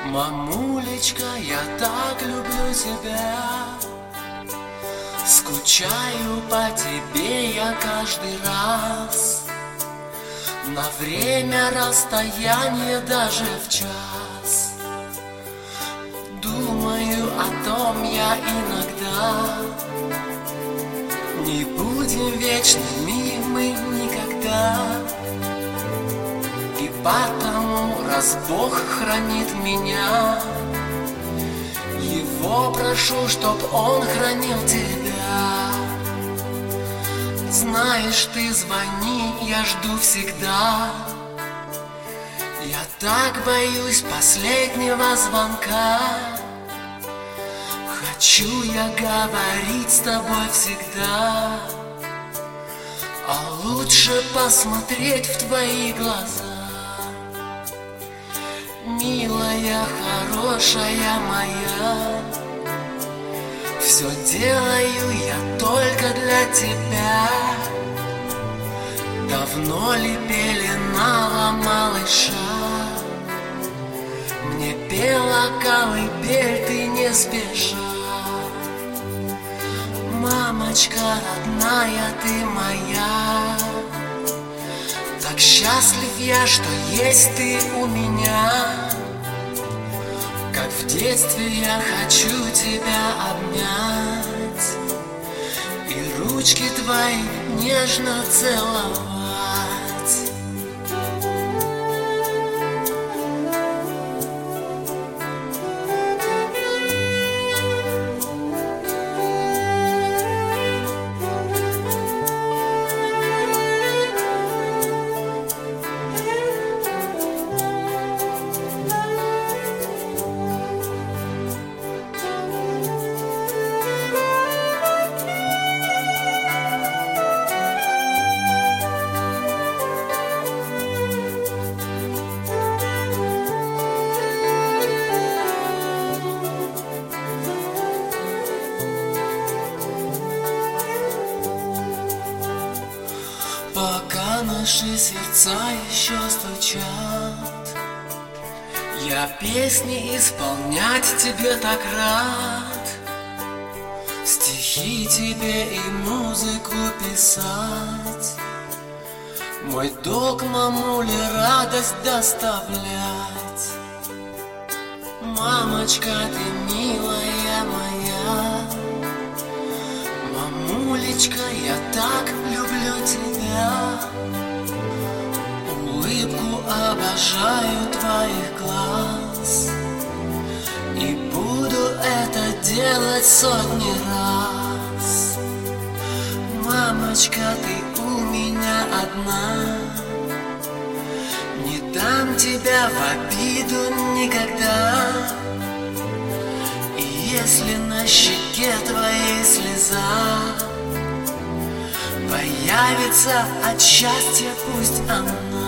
Мамулечка, я так люблю тебя, скучаю по тебе я каждый раз. На время расстояния даже в час. Думаю о том я иногда. Не будем вечными мы никогда. И потому, раз Бог хранит меня, Его прошу, чтоб Он хранил тебя. Знаешь, ты звони, я жду всегда. Я так боюсь последнего звонка. Хочу я говорить с тобой всегда, а лучше посмотреть в твои глаза. Милая, хорошая моя, все делаю я только для тебя. Давно ли пеленала малыша? Мне пела колыбель, ты не спеша. Мамочка родная, ты моя. Так счастлив я, что есть ты у меня. Как в детстве я хочу тебя обнять и ручки твои нежно целовать. Пока наши сердца еще стучат, я песни исполнять тебе так рад. Стихи тебе и музыку писать. Мой долг мамуле радость доставлять. Мамочка, ты милая моя, мамулечка, я так люблю тебя. Улыбку обожаю твоих глаз, и буду это делать сотни раз. Мамочка, ты у меня одна, не дам тебя в обиду никогда. И если на щеке твоей слеза появится от счастья, пусть она